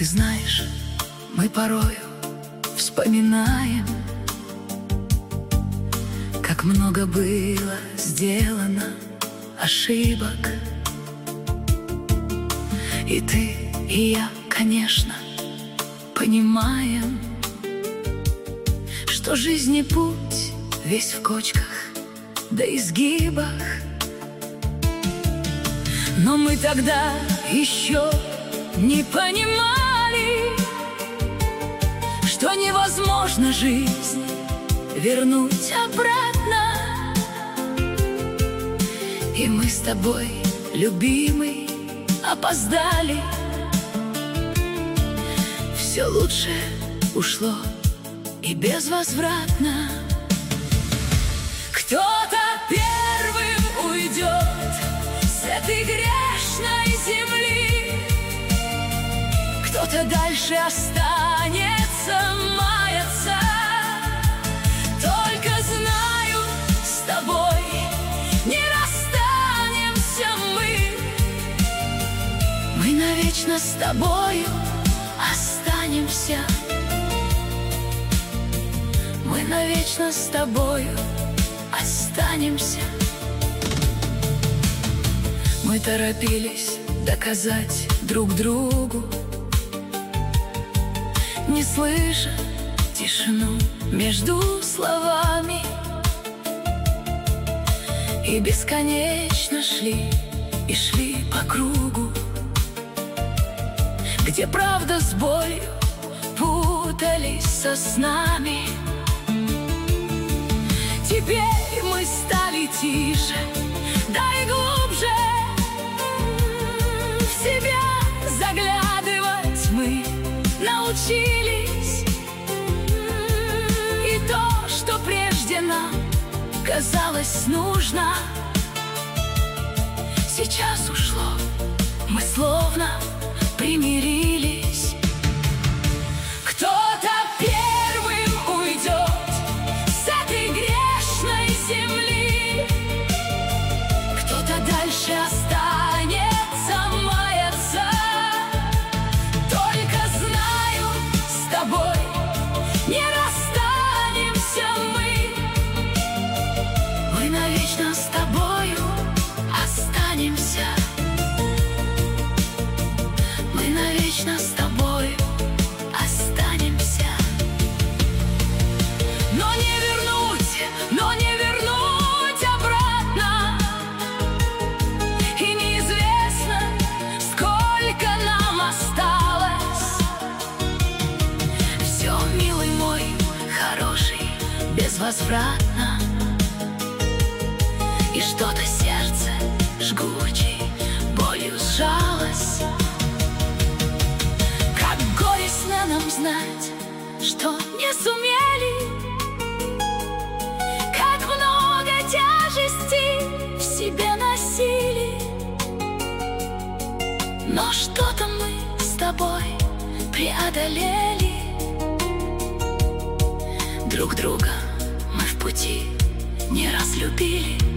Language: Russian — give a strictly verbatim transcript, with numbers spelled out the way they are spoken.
Ты знаешь, мы порою вспоминаем, как много было сделано ошибок. И ты, и я, конечно, понимаем, что жизни путь весь в кочках да изгибах. Но мы тогда еще не понимали, что невозможно жизнь вернуть обратно. И мы с тобой, любимый, опоздали. Все лучшее ушло и безвозвратно. Кто-то первым уйдет с этой грешной земли, кто-то дальше останется маяться. Только знаю, с тобой не расстанемся мы. Мы навечно с тобою останемся. Мы навечно с тобою останемся. Мы торопились доказать друг другу, не слыша тишину между словами, и бесконечно шли и шли по кругу, где правда с болью путались со снами. Теперь мы стали тише, да и глубже в себя заглядывать мы научились. И то, что прежде нам казалось нужно, сейчас ушло, мы словно примирились. Кто-то первым уйдет с этой грешной земли, кто-то дальше останется маяться. Только знаю, с тобой не расстанемся мы. Мы навечно с тобою останемся. Мы навечно с тобой останемся. Но не вернуть, но не вернуть обратно. И неизвестно, сколько нам осталось. Все, милый мой, хороший, безвозвратно. И что-то сердце жгучей болью сжалось. Как горестно нам знать, что не сумели, как много тяжести в себе носили. Но что-то мы с тобой преодолели. Друг друга мы в пути не разлюбили.